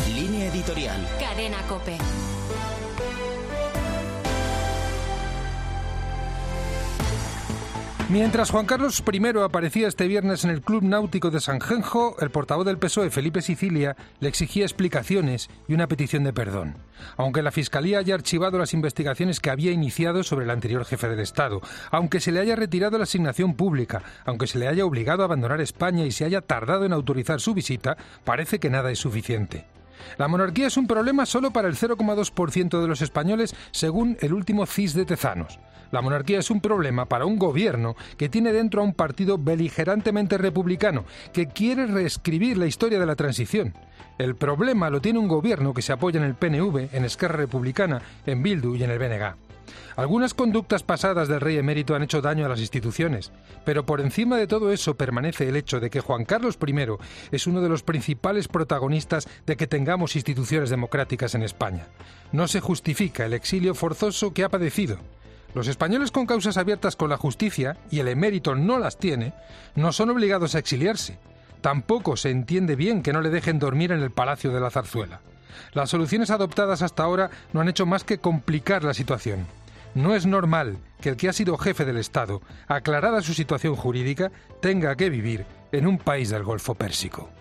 Línea editorial. Cadena COPE. Mientras Juan Carlos I aparecía este viernes en el Club Náutico de Sanjenjo, el portavoz del PSOE, Felipe Sicilia, le exigía explicaciones y una petición de perdón. Aunque la Fiscalía haya archivado las investigaciones que había iniciado sobre el anterior jefe del Estado, aunque se le haya retirado la asignación pública, aunque se le haya obligado a abandonar España y se haya tardado en autorizar su visita, parece que nada es suficiente. La monarquía es un problema solo para el 0,2% de los españoles, según el último CIS de Tezanos. La monarquía es un problema para un gobierno que tiene dentro a un partido beligerantemente republicano, que quiere reescribir la historia de la transición. El problema lo tiene un gobierno que se apoya en el PNV, en Esquerra Republicana, en Bildu y en el BNG. Algunas conductas pasadas del rey emérito han hecho daño a las instituciones, pero por encima de todo eso permanece el hecho de que Juan Carlos I es uno de los principales protagonistas de que tengamos instituciones democráticas en España. No se justifica el exilio forzoso que ha padecido. Los españoles con causas abiertas con la justicia, y el emérito no las tiene, no son obligados a exiliarse. Tampoco se entiende bien que no le dejen dormir en el Palacio de la Zarzuela. Las soluciones adoptadas hasta ahora no han hecho más que complicar la situación. No es normal que el que ha sido jefe del Estado, aclarada su situación jurídica, tenga que vivir en un país del Golfo Pérsico.